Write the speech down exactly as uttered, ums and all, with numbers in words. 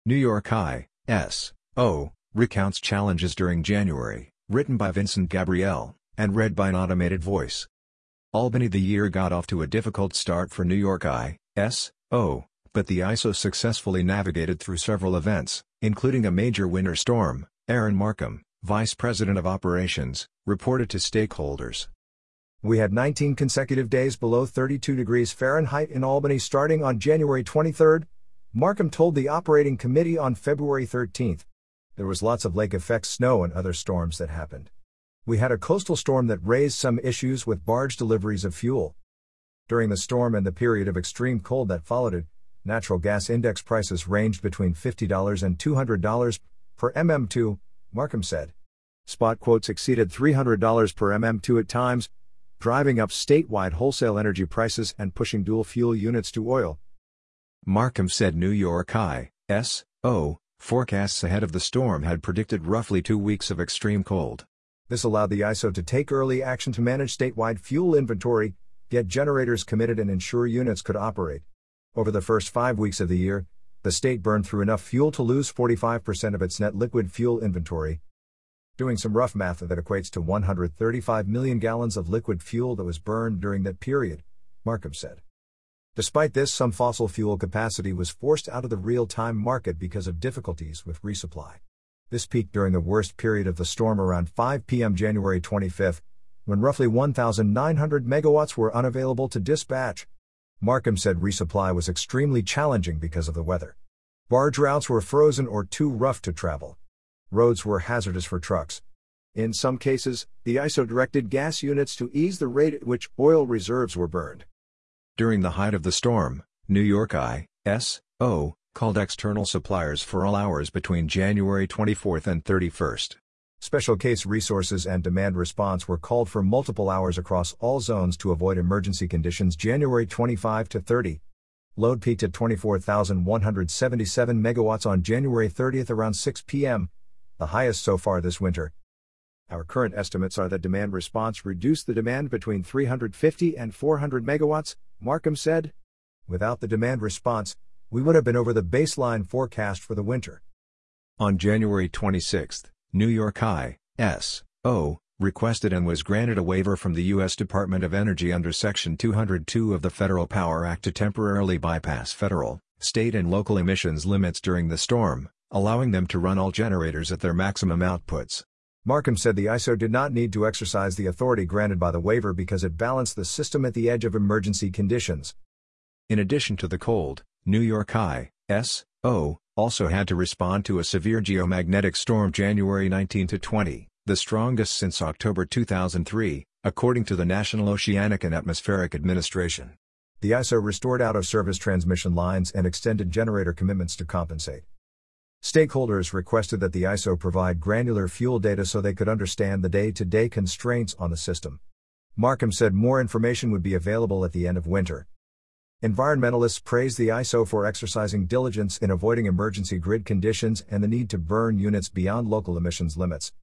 New York I S O recounts challenges during January, written by Vincent Gabriel, and read by an automated voice. Albany. The year got off to a difficult start for New York I S O, but the I S O successfully navigated through several events, including a major winter storm. Aaron Markham, Vice President of Operations, reported to stakeholders. We had nineteen consecutive days below thirty-two degrees Fahrenheit in Albany starting on January twenty-third, Markham told the operating committee on February thirteenth. There was lots of lake effect snow and other storms that happened. We had a coastal storm that raised some issues with barge deliveries of fuel. During the storm and the period of extreme cold that followed it, natural gas index prices ranged between fifty dollars and two hundred dollars per M M two, Markham said. Spot quotes exceeded three hundred dollars per M M two at times, driving up statewide wholesale energy prices and pushing dual fuel units to oil. Markham said New York I S O forecasts ahead of the storm had predicted roughly two weeks of extreme cold. This allowed the I S O to take early action to manage statewide fuel inventory, get generators committed and ensure units could operate. Over the first five weeks of the year, the state burned through enough fuel to lose forty-five percent of its net liquid fuel inventory. Doing some rough math, that equates to one hundred thirty-five million gallons of liquid fuel that was burned during that period, Markham said. Despite this, some fossil fuel capacity was forced out of the real-time market because of difficulties with resupply. This peaked during the worst period of the storm around five p m January twenty-fifth, when roughly one thousand nine hundred megawatts were unavailable to dispatch. Markham said resupply was extremely challenging because of the weather. Barge routes were frozen or too rough to travel. Roads were hazardous for trucks. In some cases, the I S O directed gas units to ease the rate at which oil reserves were burned. During the height of the storm, New York I S O called external suppliers for all hours between January twenty-fourth and thirty-first. Special case resources and demand response were called for multiple hours across all zones to avoid emergency conditions January twenty-fifth to thirtieth. Load peaked at twenty-four thousand one hundred seventy-seven megawatts on January thirtieth around six p m, the highest so far this winter. Our current estimates are that demand response reduced the demand between three hundred fifty and four hundred megawatts, Markham said. Without the demand response, we would have been over the baseline forecast for the winter. On January twenty-sixth, New York I S O requested and was granted a waiver from the U S Department of Energy under Section two hundred two of the Federal Power Act to temporarily bypass federal, state and local emissions limits during the storm, allowing them to run all generators at their maximum outputs. Markham said the I S O did not need to exercise the authority granted by the waiver because it balanced the system at the edge of emergency conditions. In addition to the cold, New York I S O also had to respond to a severe geomagnetic storm January nineteenth to twentieth, the strongest since October two thousand three, according to the National Oceanic and Atmospheric Administration. The I S O restored out-of-service transmission lines and extended generator commitments to compensate. Stakeholders requested that the I S O provide granular fuel data so they could understand the day-to-day constraints on the system. Markham said more information would be available at the end of winter. Environmentalists praised the I S O for exercising diligence in avoiding emergency grid conditions and the need to burn units beyond local emissions limits.